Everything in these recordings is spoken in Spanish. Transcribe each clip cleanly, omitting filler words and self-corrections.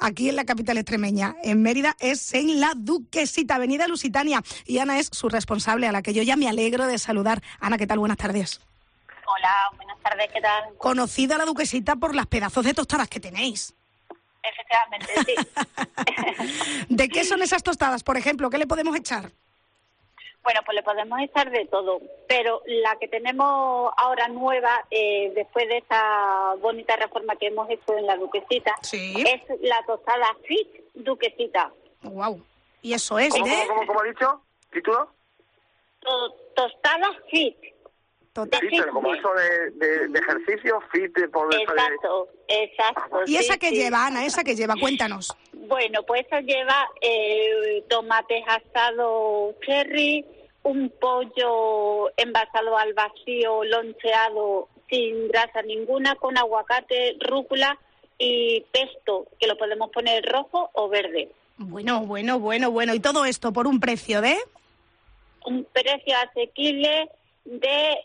aquí en la capital extremeña. En Mérida es en La Duquesita, Avenida Lusitania. Y Ana es su responsable, a la que yo ya me alegro de saludar. Ana, ¿qué tal? Buenas tardes. Hola, buenas tardes, ¿qué tal? Conocida La Duquesita por las pedazos de tostadas que tenéis. Efectivamente, sí. ¿De qué son esas tostadas, por ejemplo? ¿Qué le podemos echar? Bueno, pues le podemos echar de todo, pero la que tenemos ahora nueva, después de esa bonita reforma que hemos hecho en La Duquesita, sí, es la tostada Fit Duquesita. Wow. ¿Y eso es ¿Cómo ha dicho? ¿Título? Tostada Fit. Sí, pero como eso de ejercicio, fit, por Exacto. ¿Y esa que lleva, Ana? ¿Esa que lleva? Cuéntanos. Bueno, pues eso lleva tomates asados cherry, un pollo envasado al vacío, loncheado, sin grasa ninguna, con aguacate, rúcula y pesto, que lo podemos poner rojo o verde. Bueno. ¿Y todo esto por un precio de? Un precio asequible de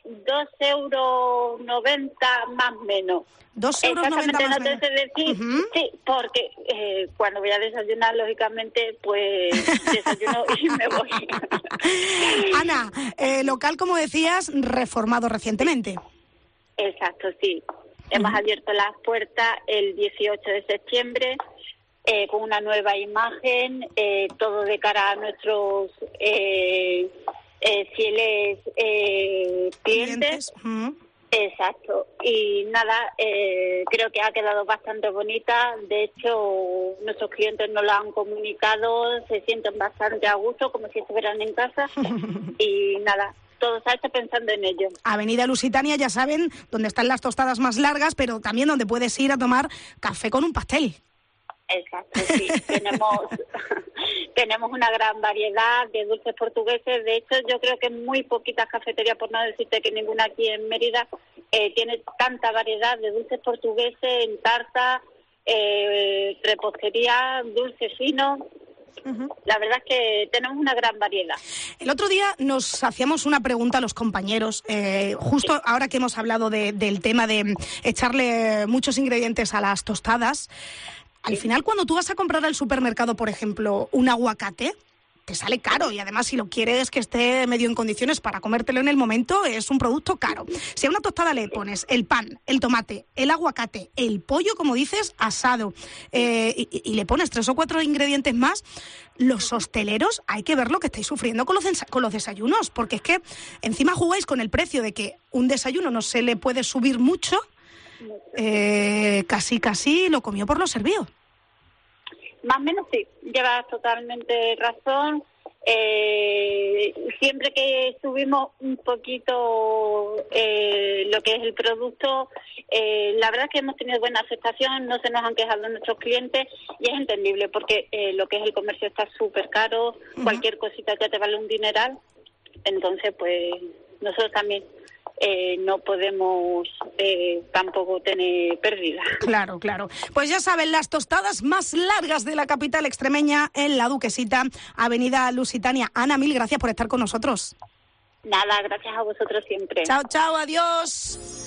2,90 € más o menos. 2,90 € más o menos. Exactamente, no te sé decir, sí, porque cuando voy a desayunar, lógicamente, pues desayuno y me voy. Ana, local, como decías, reformado recientemente. Exacto, sí. Hemos abierto las puertas el 18 de septiembre con una nueva imagen, todo de cara a nuestros fieles clientes. Exacto. Y nada, creo que ha quedado bastante bonita. De hecho, nuestros clientes nos lo han comunicado, se sienten bastante a gusto, como si estuvieran en casa. Y nada, todo se ha hecho pensando en ello. Avenida Lusitania, ya saben, donde están las tostadas más largas, pero también donde puedes ir a tomar café con un pastel. Exacto, sí. Tenemos una gran variedad de dulces portugueses. De hecho, yo creo que muy poquitas cafeterías, por no decirte que ninguna aquí en Mérida, tiene tanta variedad de dulces portugueses en tarta, repostería, dulces finos. La verdad es que tenemos una gran variedad. El otro día nos hacíamos una pregunta a los compañeros, justo ahora que hemos hablado del tema de echarle muchos ingredientes a las tostadas. Al final, cuando tú vas a comprar al supermercado, por ejemplo, un aguacate, te sale caro y además si lo quieres que esté medio en condiciones para comértelo en el momento, es un producto caro. Si a una tostada le pones el pan, el tomate, el aguacate, el pollo, como dices, asado, y le pones 3 o 4 ingredientes más, los hosteleros hay que ver lo que estáis sufriendo con los desayunos, porque es que encima jugáis con el precio de que un desayuno no se le puede subir mucho. Casi lo comió por lo servido. Más o menos sí, llevas totalmente razón. Siempre que subimos un poquito lo que es el producto, la verdad es que hemos tenido buena aceptación, no se nos han quejado nuestros clientes y es entendible porque lo que es el comercio está súper caro, cualquier cosita ya te vale un dineral, entonces pues nosotros también no podemos tampoco tener pérdida. Claro. Pues ya saben, las tostadas más largas de la capital extremeña en La Duquesita, Avenida Lusitania. Ana, mil gracias por estar con nosotros. Nada, gracias a vosotros siempre. Chao, adiós.